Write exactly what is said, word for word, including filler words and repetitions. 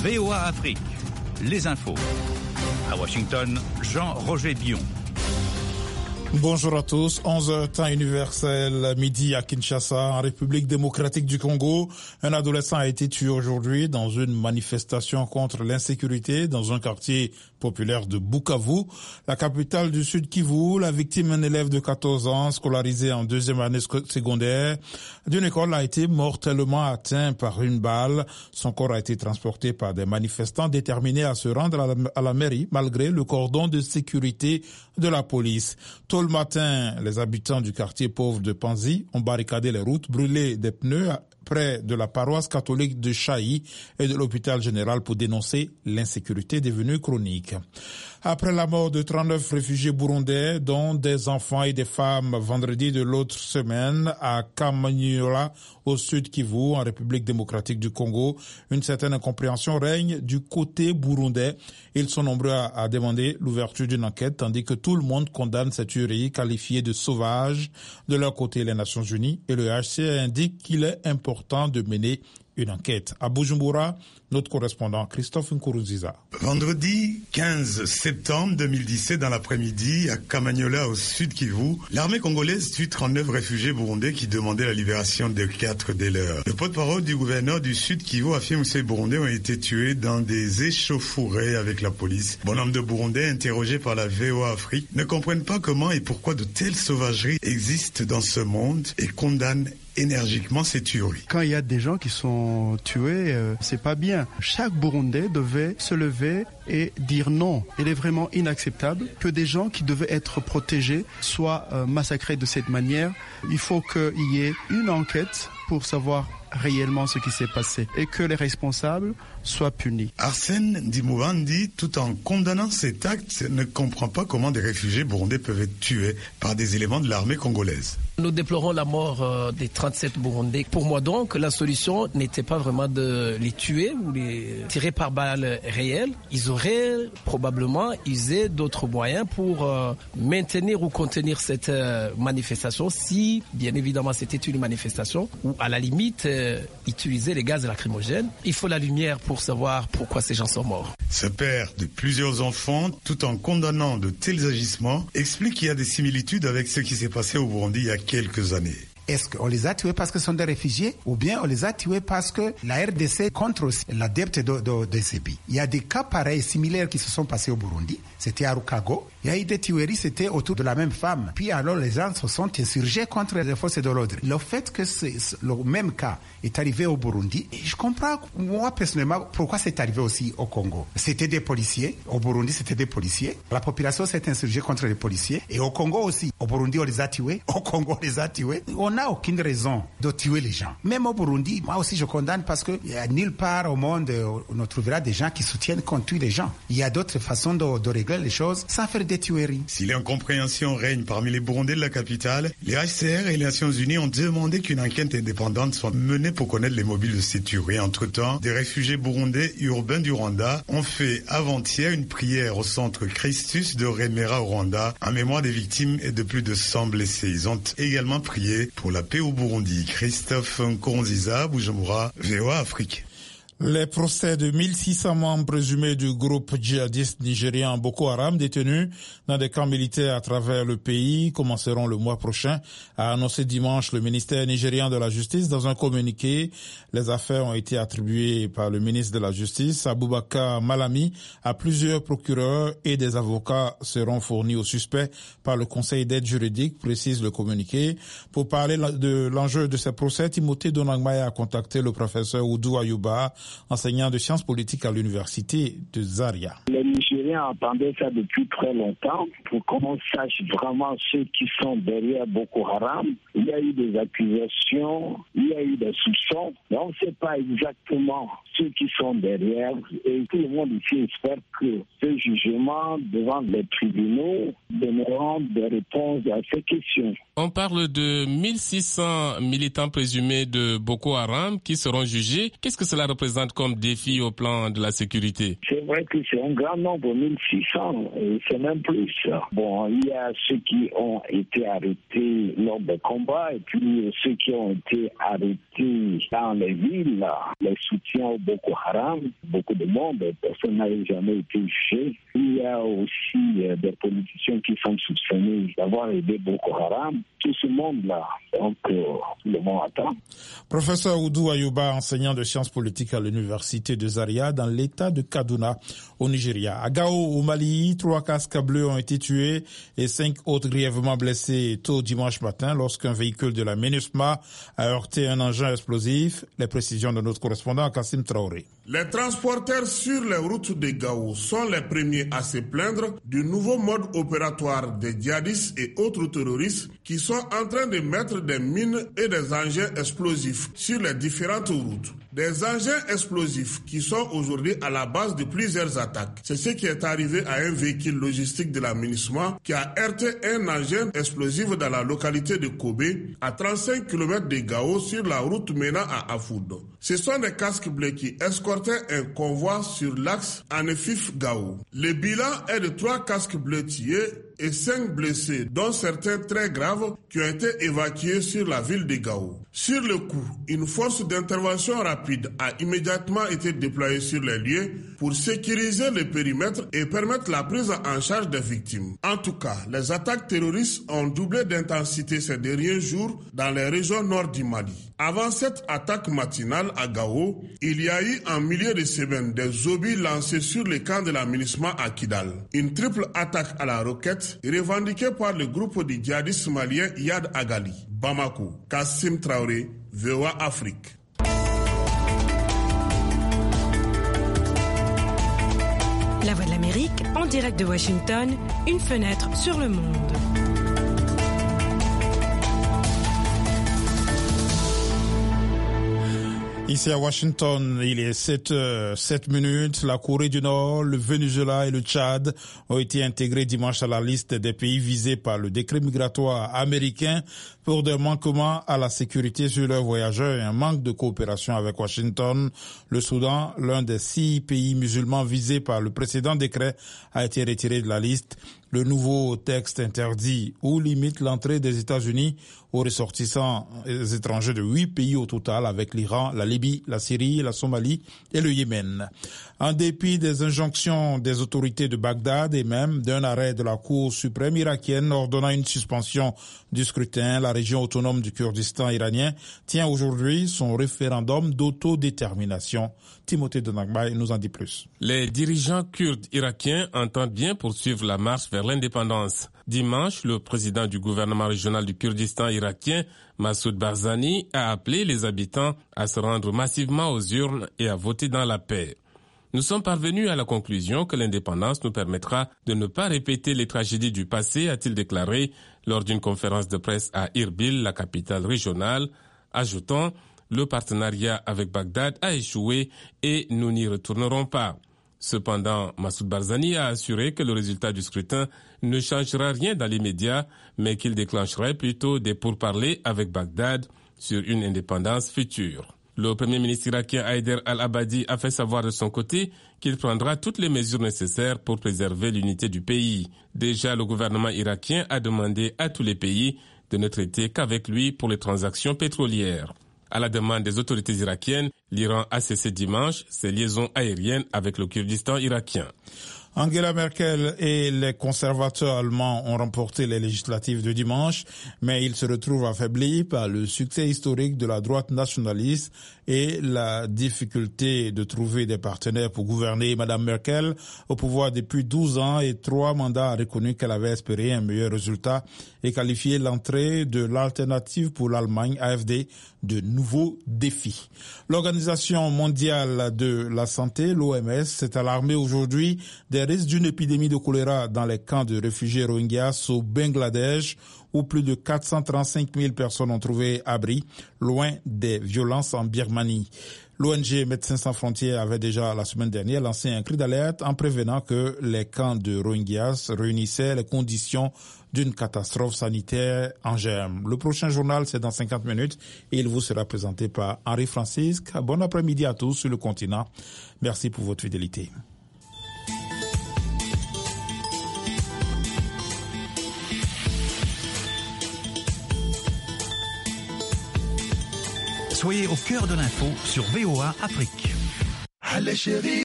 V O A Afrique, les infos. À Washington, Jean-Roger Bion. Bonjour à tous, onze heures temps universel, midi à Kinshasa, en République démocratique du Congo. Un adolescent a été tué aujourd'hui dans une manifestation contre l'insécurité dans un quartier populaire de Bukavu, la capitale du Sud Kivu. La victime, un élève de quatorze ans, scolarisé en deuxième année secondaire d'une école, a été mortellement atteint par une balle. Son corps a été transporté par des manifestants déterminés à se rendre à la, à la mairie malgré le cordon de sécurité de la police. Tôt le matin, les habitants du quartier pauvre de Panzi ont barricadé les routes, brûlé des pneus près de la paroisse catholique de Chaï et de l'hôpital général pour dénoncer l'insécurité devenue chronique. Après la mort de trente-neuf réfugiés burundais, dont des enfants et des femmes, vendredi de l'autre semaine à Kamanyola, au sud Kivu, en République démocratique du Congo, une certaine incompréhension règne du côté burundais. Ils sont nombreux à, à demander l'ouverture d'une enquête, tandis que tout le monde condamne cette tuerie qualifiée de sauvage. De leur côté, les Nations Unies et le H C R indiquent qu'il est important de mener une enquête. À Bujumbura, notre correspondant Christophe Nkuruziza. Vendredi quinze septembre deux mille dix-sept, dans l'après-midi, à Kamanyola, au sud Kivu, l'armée congolaise tue trente-neuf réfugiés burundais qui demandaient la libération de quatre des leurs. Le porte-parole du gouverneur du sud Kivu affirme que ces Burundais ont été tués dans des échauffourées avec la police. Bon nombre de Burundais, interrogés par la V O A Afrique, ne comprennent pas comment et pourquoi de telles sauvageries existent dans ce monde et condamnent énergiquement ces tueries. Quand il y a des gens qui sont tués, euh, c'est pas bien. Chaque Burundais devait se lever et dire non. Il est vraiment inacceptable que des gens qui devaient être protégés soient euh, massacrés de cette manière. Il faut qu'il y ait une enquête pour savoir réellement ce qui s'est passé et que les responsables soient punis. Arsène Ndimoubandi, tout en condamnant cet acte, ne comprend pas comment des réfugiés burundais peuvent être tués par des éléments de l'armée congolaise. Nous déplorons la mort euh, des trente-sept Burundais. Pour moi donc, la solution n'était pas vraiment de les tuer ou les tirer par balles réelles. Ils auraient probablement usé d'autres moyens pour euh, maintenir ou contenir cette euh, manifestation si, bien évidemment, c'était une manifestation ou à la limite euh, utiliser les gaz lacrymogènes. Il faut la lumière pour savoir pourquoi ces gens sont morts. Ce père de plusieurs enfants, tout en condamnant de tels agissements, explique qu'il y a des similitudes avec ce qui s'est passé au Burundi il y a quelques années. Est-ce qu'on les a tués parce que ce sont des réfugiés ou bien on les a tués parce que la R D C contre aussi l'adepte de, de, de ces pays. Il y a des cas pareils, similaires qui se sont passés au Burundi. C'était à Rukago. Il y a eu des tueries, c'était autour de la même femme. Puis alors les gens se sont insurgés contre les forces de l'ordre. Le fait que le même cas est arrivé au Burundi, je comprends, moi personnellement, pourquoi c'est arrivé aussi au Congo. C'était des policiers. Au Burundi, c'était des policiers. La population s'est insurgée contre les policiers. Et au Congo aussi. Au Burundi, on les a tués. Au Congo, on les a tués. On n'a aucune raison de tuer les gens. Même au Burundi, moi aussi je condamne parce que il y a nulle part au monde où on trouvera des gens qui soutiennent qu'on tue les gens. Il y a d'autres façons de, de régler les choses sans faire des tueries. Si l'incompréhension règne parmi les Burundais de la capitale, les H C R et les Nations Unies ont demandé qu'une enquête indépendante soit menée pour connaître les mobiles de ces tueries. Entre-temps, des réfugiés burundais urbains du Rwanda ont fait avant-hier une prière au centre Christus de Remera au Rwanda en mémoire des victimes et de plus de cent blessés. Ils ont également prié pour la paix au Burundi. Christophe Nkurunziza, Bujumbura, V O A Afrique. Les procès de mille six cents membres présumés du groupe djihadiste nigérian Boko Haram détenus dans des camps militaires à travers le pays commenceront le mois prochain, a annoncé dimanche le ministère nigérian de la Justice dans un communiqué. Les affaires ont été attribuées par le ministre de la Justice, Aboubakar Malami, à plusieurs procureurs et des avocats seront fournis aux suspects par le Conseil d'aide juridique, précise le communiqué. Pour parler de l'enjeu de ces procès, Timothée Donangmaya a contacté le professeur Oudou Ayouba, enseignant de sciences politiques à l'université de Zaria. Les Nigériens attendaient ça depuis très longtemps pour qu'on sache vraiment ceux qui sont derrière Boko Haram. Il y a eu des accusations, il y a eu des soupçons, mais on ne sait pas exactement ceux qui sont derrière et tout le monde ici espère que ce jugement devant les tribunaux donneront des réponses à ces questions. On parle de mille six cents militants présumés de Boko Haram qui seront jugés. Qu'est-ce que cela représente comme défi au plan de la sécurité? C'est vrai que c'est un grand nombre mille six cents, et c'est même plus. Bon, il y a ceux qui ont été arrêtés lors des combats et puis ceux qui ont été arrêtés dans les villes, les soutiens au Boko Haram, beaucoup de monde, personne n'a jamais été jugé. Il y a aussi des politiciens qui sont soupçonnés d'avoir aidé Boko Haram. Tout ce monde-là, donc euh, le monde attend. Professeur Oudou Ayouba, enseignant de sciences politiques à l'université de Zaria dans l'état de Kaduna au Nigeria. À Gao, au Mali, trois casques bleus ont été tués et cinq autres grièvement blessés tôt dimanche matin lorsqu'un véhicule de la MINUSMA a heurté un engin explosif. Les précisions de notre correspondant Kassim Traoré. Les transporteurs sur les routes de Gao sont les premiers à se plaindre du nouveau mode opératoire des djihadistes et autres terroristes qui sont en train de mettre des mines et des engins explosifs sur les différentes routes. Des engins explosifs qui sont aujourd'hui à la base de plusieurs attaques. C'est ce qui est arrivé à un véhicule logistique de la MINUSMA qui a heurté un engin explosif dans la localité de Kobe, à trente-cinq kilomètres de Gao sur la route menant à Afoud. Ce sont des casques bleus qui escortaient un convoi sur l'axe Anefif-Gao. Le bilan est de trois casques bleus tués et cinq blessés, dont certains très graves, qui ont été évacués sur la ville de Gao. Sur le coup, une force d'intervention rapide a immédiatement été déployée sur les lieux pour sécuriser le périmètre et permettre la prise en charge des victimes. En tout cas, les attaques terroristes ont doublé d'intensité ces derniers jours dans les régions nord du Mali. Avant cette attaque matinale à Gao, il y a eu en milieu de semaine des obus lancés sur le camp de la MINUSMA à Kidal. Une triple attaque à la roquette revendiquée par le groupe de djihadistes maliens Yad Agali. Bamako, Kassim Traoré, V O A Afrique. La Voix de l'Amérique, en direct de Washington, une fenêtre sur le monde. Ici à Washington, il est sept heures sept minutes. La Corée du Nord, le Venezuela et le Tchad ont été intégrés dimanche à la liste des pays visés par le décret migratoire américain pour des manquements à la sécurité sur leurs voyageurs et un manque de coopération avec Washington. Le Soudan, l'un des six pays musulmans visés par le précédent décret, a été retiré de la liste. Le nouveau texte interdit ou limite l'entrée des États-Unis aux ressortissants étrangers de huit pays au total, avec l'Iran, la Libye, la Syrie, la Somalie et le Yémen. En dépit des injonctions des autorités de Bagdad et même d'un arrêt de la Cour suprême irakienne ordonnant une suspension du scrutin, la région autonome du Kurdistan iranien tient aujourd'hui son référendum d'autodétermination. Timothée Donagbaï nous en dit plus. Les dirigeants kurdes irakiens entendent bien poursuivre la marche vers l'indépendance. Dimanche, le président du gouvernement régional du Kurdistan irakien, Massoud Barzani, a appelé les habitants à se rendre massivement aux urnes et à voter dans la paix. Nous sommes parvenus à la conclusion que l'indépendance nous permettra de ne pas répéter les tragédies du passé, a-t-il déclaré lors d'une conférence de presse à Irbil, la capitale régionale, ajoutant « Le partenariat avec Bagdad a échoué et nous n'y retournerons pas ». Cependant, Massoud Barzani a assuré que le résultat du scrutin ne changera rien dans l'immédiat, mais qu'il déclencherait plutôt des pourparlers avec Bagdad sur une indépendance future. Le premier ministre irakien Haider al-Abadi a fait savoir de son côté qu'il prendra toutes les mesures nécessaires pour préserver l'unité du pays. Déjà, le gouvernement irakien a demandé à tous les pays de ne traiter qu'avec lui pour les transactions pétrolières. À la demande des autorités irakiennes, l'Iran a cessé dimanche ses liaisons aériennes avec le Kurdistan irakien. Angela Merkel et les conservateurs allemands ont remporté les législatives de dimanche, mais ils se retrouvent affaiblis par le succès historique de la droite nationaliste et la difficulté de trouver des partenaires pour gouverner. Madame Merkel, au pouvoir depuis douze ans et trois mandats, a reconnu qu'elle avait espéré un meilleur résultat et qualifié l'entrée de l'alternative pour l'Allemagne, A F D, de nouveaux défis. L'Organisation mondiale de la santé, l'O M S, s'est alarmée aujourd'hui des risques d'une épidémie de choléra dans les camps de réfugiés Rohingyas au Bangladesh, où plus de quatre cent trente-cinq mille personnes ont trouvé abri, loin des violences en Birmanie. L'O N G Médecins sans frontières avait déjà la semaine dernière lancé un cri d'alerte en prévenant que les camps de Rohingyas réunissaient les conditions d'une catastrophe sanitaire en germe. Le prochain journal, c'est dans cinquante minutes et il vous sera présenté par Henri Francisque. Bon après-midi à tous sur le continent. Merci pour votre fidélité. Soyez au cœur de l'info sur V O A Afrique.